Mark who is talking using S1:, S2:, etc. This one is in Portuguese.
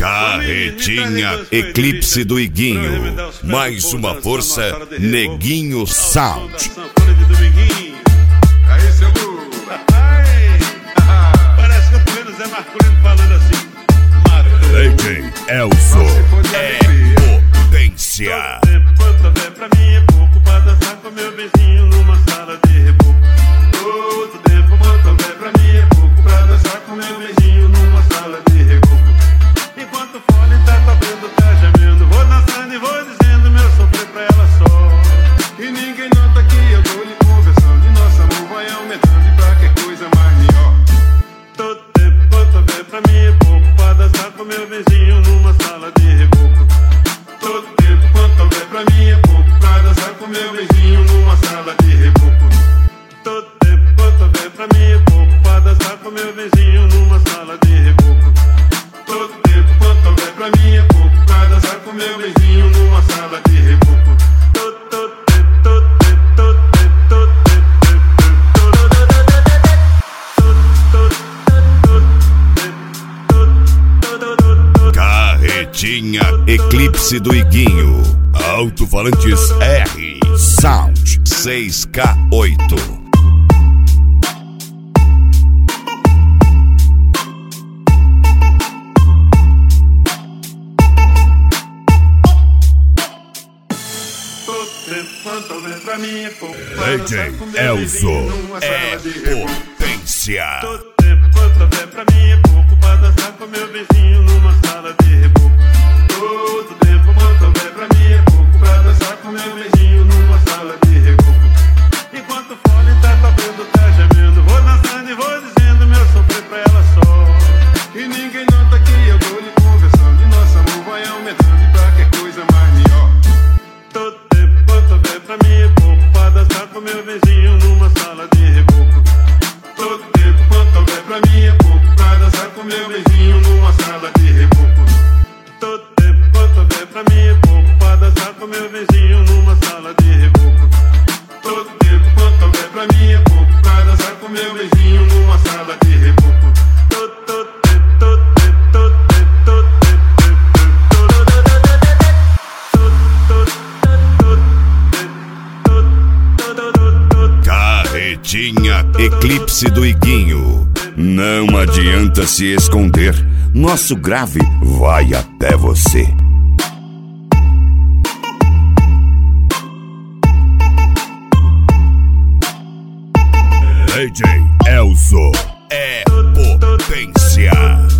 S1: Carretinha, Eclipse do Iguinho. Mais uma força, Neguinho Sound.
S2: Aí, seu Lu.
S3: Parece que eu tô vendo o Zé Marcolino falando assim.
S1: DJ Elzo é potência.
S3: Quanto houver pra mim é pouco pra dançar com meu vizinho numa sala de reboco. Todo tempo, quanto houver pra mim é pouco pra dançar com meu vizinho numa sala de reboco. Enquanto o fone tá tocando, tá gemendo, vou dançando e vou dizendo meu sofrer pra ela só.
S2: E ninguém nota que eu tô lhe conversando e nosso amor vai aumentando e pra que coisa mais melhor.
S3: Todo tempo, quanto houver pra mim é pouco pra dançar com meu vizinho numa sala de reboco.
S2: Todo tempo, quanto houver pra mim é pouco pra dançar com meu vizinho numa sala de reboco.
S3: Todo tempo, quanto houver pra mim é pouco pra dançar com meu vizinho numa sala de reboco.
S2: Todo tempo, quanto houver pra mim é pouco pra dançar com meu vizinho numa sala de reboco.
S1: Carretinha, Eclipse do Iguinho. Alto-falantes R Sound 6K8.
S3: Quanto houver pra mim é pouco
S1: DJ Elzo é potência.
S3: Todo tempo, quanto houver pra mim é pouco pra dançar com meu vizinho numa sala de reboco.
S2: Todo tempo, quanto houver pra mim é pouco pra dançar com meu vizinho numa sala de reboco.
S3: Enquanto o fone tá tocando, tá gemendo, vou dançando e vou dizendo meu sofrer pra ela só.
S2: E ninguém nota que eu tô lhe conversando e nosso amor vai aumentando e pra que coisa mais melhor.
S3: Todo tempo, quanto houver pra mim é pouco pra dançar com meu vizinho numa sala de reboco.
S2: Todo tempo, quanto houver pra mim é pouco pra dançar com meu vizinho numa sala de reboco.
S3: Todo tempo, quanto houver pra mim é pouco pra dançar com meu vizinho numa sala de reboco.
S2: Todo tempo, quanto houver pra mim é pouco pra dançar com meu vizinho numa sala de reboco.
S1: Carretinha, Eclipse do Iguinho. Não adianta se esconder, nosso grave vai até você. DJ Elzo é potência.